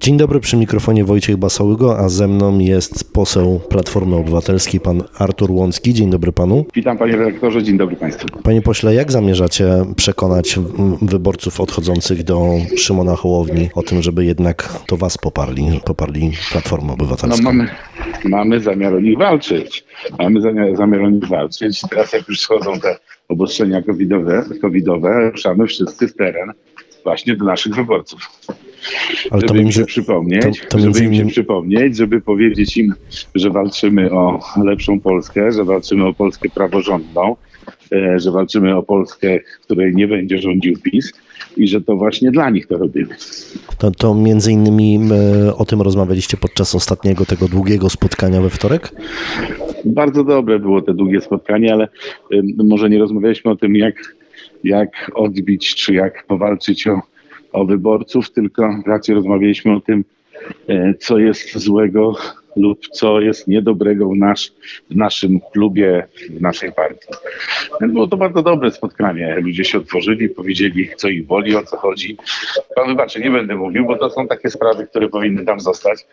Dzień dobry, przy mikrofonie Wojciech Basałygo, a ze mną jest poseł Platformy Obywatelskiej, pan Artur Łącki. Dzień dobry panu. Witam panie redaktorze, dzień dobry państwu. Panie pośle, jak zamierzacie przekonać wyborców odchodzących do Szymona Hołowni o tym, żeby jednak to was poparli Platformę Obywatelską? No mamy zamiar o nich walczyć. Zamiar o nich walczyć. Teraz jak już schodzą te obostrzenia covidowe, ruszamy wszyscy w teren właśnie do naszych wyborców. Ale żeby im się przypomnieć, żeby powiedzieć im, że walczymy o lepszą Polskę, że walczymy o Polskę praworządną, że walczymy o Polskę, w której nie będzie rządził PiS i że to właśnie dla nich to robimy. To między innymi o tym rozmawialiście podczas ostatniego tego długiego spotkania we wtorek? Bardzo dobre było te długie spotkanie, ale może nie rozmawialiśmy o tym, jak odbić, czy jak powalczyć o wyborców, tylko raczej rozmawialiśmy o tym, co jest złego lub co jest niedobrego w naszym klubie, w naszej partii. Było to bardzo dobre spotkanie. Ludzie się otworzyli, powiedzieli, co ich boli, o co chodzi. Pan wybaczy, nie będę mówił, bo to są takie sprawy, które powinny tam zostać,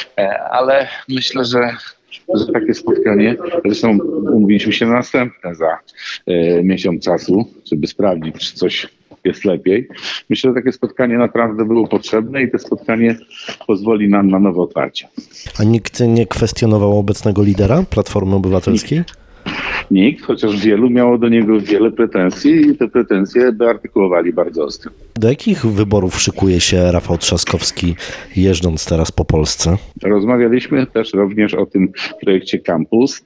ale myślę, że takie spotkanie, zresztą umówiliśmy się na następne za miesiąc czasu, żeby sprawdzić, czy coś jest lepiej. Myślę, że takie spotkanie naprawdę było potrzebne i to spotkanie pozwoli nam na nowe otwarcie. A nikt nie kwestionował obecnego lidera Platformy Obywatelskiej? Nikt, chociaż wielu miało do niego wiele pretensji i te pretensje wyartykułowali bardzo ostro. Do jakich wyborów szykuje się Rafał Trzaskowski, jeżdżąc teraz po Polsce? Rozmawialiśmy też również o tym projekcie Campus.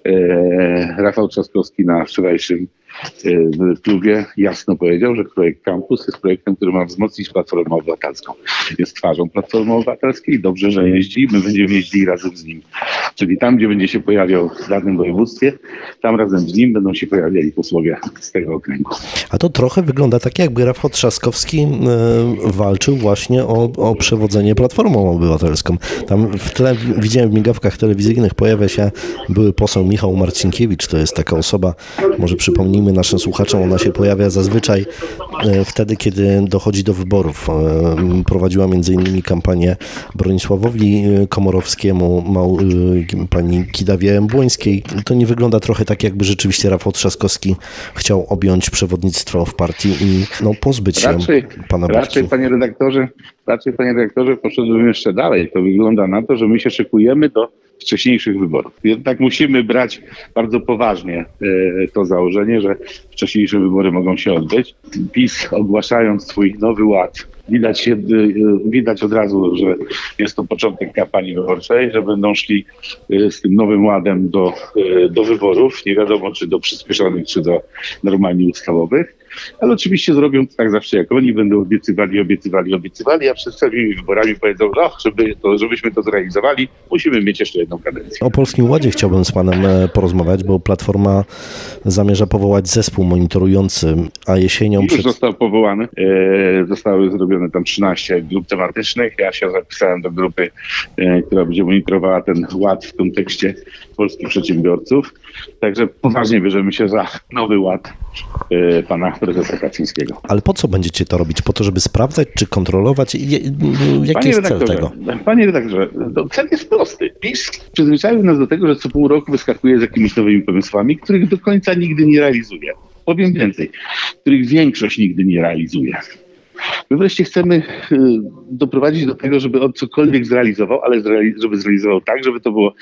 Rafał Trzaskowski na wczorajszym w klubie jasno powiedział, że projekt Campus jest projektem, który ma wzmocnić Platformę Obywatelską. Jest twarzą Platformy Obywatelskiej, dobrze, że jeździ, my będziemy jeździli razem z nim. Czyli tam, gdzie będzie się pojawiał w danym województwie, tam razem z nim będą się pojawiali posłowie z tego okręgu. A to trochę wygląda tak, jakby Rafał Trzaskowski walczył właśnie o przewodzenie Platformą Obywatelską. Tam w tle, widziałem w migawkach telewizyjnych, pojawia się były poseł Michał Marcinkiewicz, to jest taka osoba, może przypomnijmy naszym słuchaczom, ona się pojawia zazwyczaj wtedy, kiedy dochodzi do wyborów. Prowadziła między innymi kampanię Bronisławowi Komorowskiemu, pani Kidawie Błońskiej. To nie wygląda trochę tak, jakby rzeczywiście Rafał Trzaskowski chciał objąć przewodnictwo w partii i pozbyć się pana Budki. Raczej, panie redaktorze, poszedłbym jeszcze dalej. To wygląda na to, że my się szykujemy do wcześniejszych wyborów. Jednak musimy brać bardzo poważnie to założenie, że wcześniejsze wybory mogą się odbyć. PiS, ogłaszając swój nowy ład, widać od razu, że jest to początek kampanii wyborczej, że będą szli z tym nowym ładem do wyborów. Nie wiadomo, czy do przyspieszonych, czy do normalnie ustawowych. Ale oczywiście zrobią to tak zawsze, jak oni będą obiecywali, a przed samymi wyborami powiedzą, żebyśmy to zrealizowali, musimy mieć jeszcze jedną kadencję. O Polskim Ładzie chciałbym z panem porozmawiać, bo Platforma zamierza powołać zespół monitorujący, a jesienią... Już został powołany, zostały zrobione tam 13 grup tematycznych. Ja się zapisałem do grupy, która będzie monitorowała ten ład w kontekście polskich przedsiębiorców. Także poważnie bierzemy się za nowy ład pana prezesa Kaczyńskiego. Ale po co będziecie to robić? Po to, żeby sprawdzać, czy kontrolować? Jaki jest cel tego? Panie redaktorze, cel jest prosty. PiS przyzwyczaił nas do tego, że co pół roku wyskakuje z jakimiś nowymi pomysłami, których do końca nigdy nie realizuje. Powiem więcej, których większość nigdy nie realizuje. My wreszcie chcemy doprowadzić do tego, żeby on cokolwiek zrealizował, ale żeby zrealizował tak, żeby to było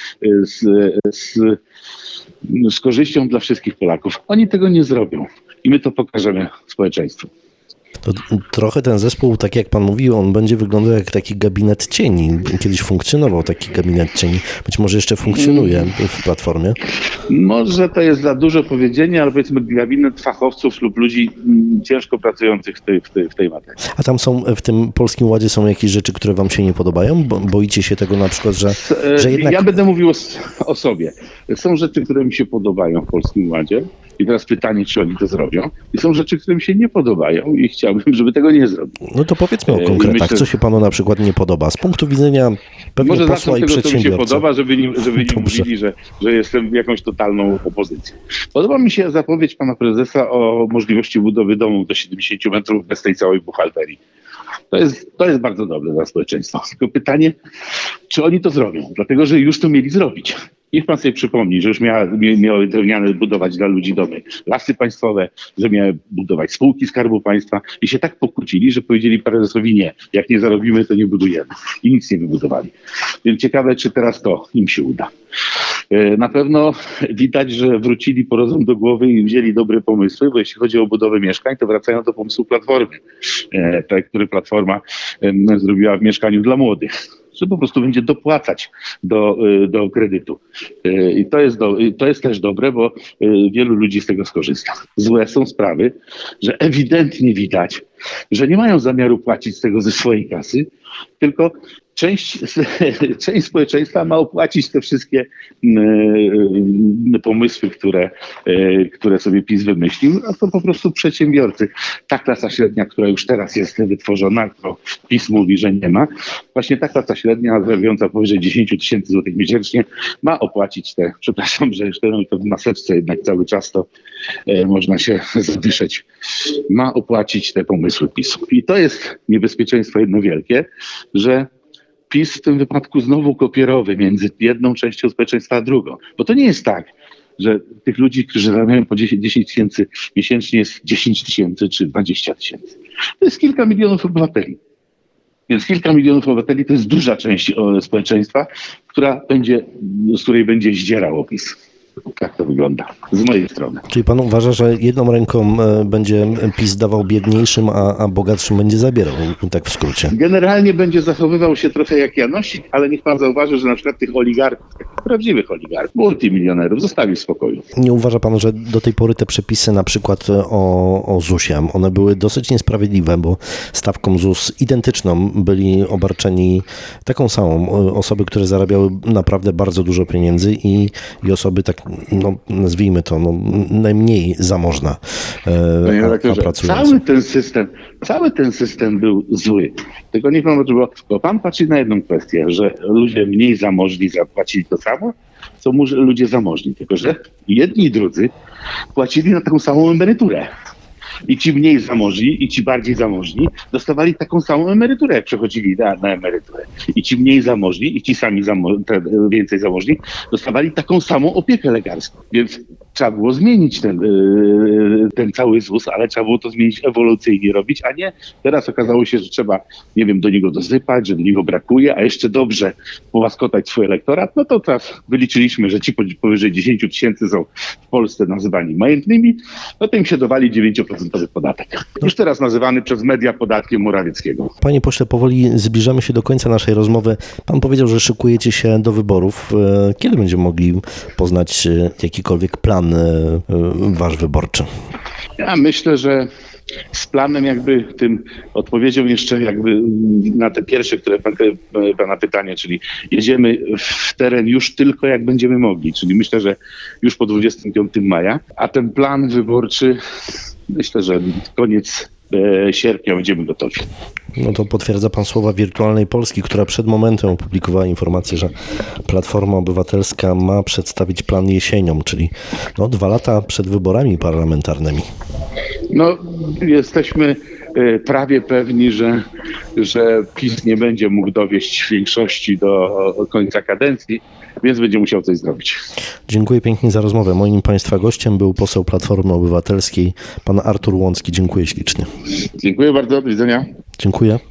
z korzyścią dla wszystkich Polaków. Oni tego nie zrobią i my to pokażemy społeczeństwu. To trochę ten zespół, tak jak pan mówił, on będzie wyglądał jak taki gabinet cieni. Kiedyś funkcjonował taki gabinet cieni. Być może jeszcze funkcjonuje w Platformie. Może to jest za dużo powiedzienia, ale powiedzmy gabinet fachowców lub ludzi ciężko pracujących w tej materii. A tam w tym Polskim Ładzie są jakieś rzeczy, które wam się nie podobają? Boicie się tego na przykład, że jednak... Ja będę mówił o sobie. Są rzeczy, które mi się podobają w Polskim Ładzie. I teraz pytanie, czy oni to zrobią. I są rzeczy, które mi się nie podobają i chciałbym, żeby tego nie zrobić. No to powiedzmy o konkretach. Myślę, co się panu na przykład nie podoba? Z punktu widzenia pewnie może posła i tego, przedsiębiorcy. Co mi się podoba, żeby nie mówili, że jestem jakąś totalną opozycją. Podoba mi się zapowiedź pana prezesa o możliwości budowy domu do 70 metrów bez tej całej buchalterii. To jest bardzo dobre dla społeczeństwa. Tylko pytanie, czy oni to zrobią? Dlatego, że już to mieli zrobić. Niech pan sobie przypomni, że już miały drewniane budować dla ludzi domy, lasy państwowe, że miały budować spółki Skarbu Państwa i się tak pokłócili, że powiedzieli prezesowi nie, jak nie zarobimy, to nie budujemy. I nic nie wybudowali. Więc ciekawe, czy teraz to im się uda. Na pewno widać, że wrócili po rozum do głowy i wzięli dobre pomysły, bo jeśli chodzi o budowę mieszkań, to wracają do pomysłu Platformy, który Platforma zrobiła w mieszkaniu dla młodych, że po prostu będzie dopłacać do kredytu. I to jest też dobre, bo wielu ludzi z tego skorzysta. Złe są sprawy, że ewidentnie widać, że nie mają zamiaru płacić z tego ze swojej kasy, tylko część społeczeństwa ma opłacić te wszystkie pomysły, które sobie PiS wymyślił, a to po prostu przedsiębiorcy. Ta klasa średnia, która już teraz jest wytworzona, którą PiS mówi, że nie ma, właśnie ta klasa średnia, zarabiająca powyżej 10 000 złotych miesięcznie, ma opłacić te, przepraszam, że jeszcze to w maseczce jednak cały czas to można się zadyszeć, ma opłacić te pomysły PiS-u. I to jest niebezpieczeństwo jedno wielkie, że PiS w tym wypadku znowu kopierowy między jedną częścią społeczeństwa a drugą. Bo to nie jest tak, że tych ludzi, którzy zarabiają po 10 000 miesięcznie jest 10 000 czy 20 000. To jest kilka milionów obywateli. Więc kilka milionów obywateli to jest duża część społeczeństwa, z której będzie zdzierał PiS. Tak to wygląda z mojej strony. Czyli pan uważa, że jedną ręką będzie PiS dawał biedniejszym, a bogatszym będzie zabierał, tak w skrócie? Generalnie będzie zachowywał się trochę jak Janosik, ale niech pan zauważy, że na przykład tych oligarchów, takich prawdziwych oligarchów, multimilionerów zostawił w spokoju. Nie uważa pan, że do tej pory te przepisy na przykład o ZUS-ie, one były dosyć niesprawiedliwe, bo stawką ZUS identyczną byli obarczeni taką samą osoby, które zarabiały naprawdę bardzo dużo pieniędzy i osoby tak, no, nazwijmy to, no, najmniej zamożna, a pracująca. Cały ten system był zły. Tylko niech pan, bo pan patrzy na jedną kwestię, że ludzie mniej zamożni zapłacili to samo, co ludzie zamożni. Tylko że jedni i drudzy płacili na taką samą emeryturę. I ci mniej zamożni, i ci bardziej zamożni dostawali taką samą emeryturę, jak przechodzili na emeryturę. I ci mniej zamożni, i ci sami więcej zamożni dostawali taką samą opiekę lekarską. Więc trzeba było zmienić ten cały ZUS, ale trzeba było to zmienić ewolucyjnie robić, a nie teraz okazało się, że trzeba, nie wiem, do niego dosypać, że do niego brakuje, a jeszcze dobrze połaskotać swój elektorat. No to teraz wyliczyliśmy, że ci powyżej 10 000 są w Polsce nazywani majętnymi, no to im się dowali 9% podatek. Już teraz nazywany przez media podatkiem Morawieckiego. Panie pośle, powoli zbliżamy się do końca naszej rozmowy. Pan powiedział, że szykujecie się do wyborów. Kiedy będziemy mogli poznać jakikolwiek plan wasz wyborczy? Ja myślę, że z planem jakby tym odpowiedzią jeszcze jakby na te pierwsze, które pana pytanie, czyli jedziemy w teren już tylko jak będziemy mogli, czyli myślę, że już po 25 maja, a ten plan wyborczy myślę, że koniec sierpnia będziemy gotowi. No to potwierdza pan słowa Wirtualnej Polski, która przed momentem opublikowała informację, że Platforma Obywatelska ma przedstawić plan jesienią, czyli 2 lata przed wyborami parlamentarnymi. No, jesteśmy prawie pewni, że PiS nie będzie mógł dowieść większości do końca kadencji, więc będzie musiał coś zrobić. Dziękuję pięknie za rozmowę. Moim państwa gościem był poseł Platformy Obywatelskiej, pan Artur Łącki. Dziękuję ślicznie. Dziękuję bardzo, do widzenia. Dziękuję.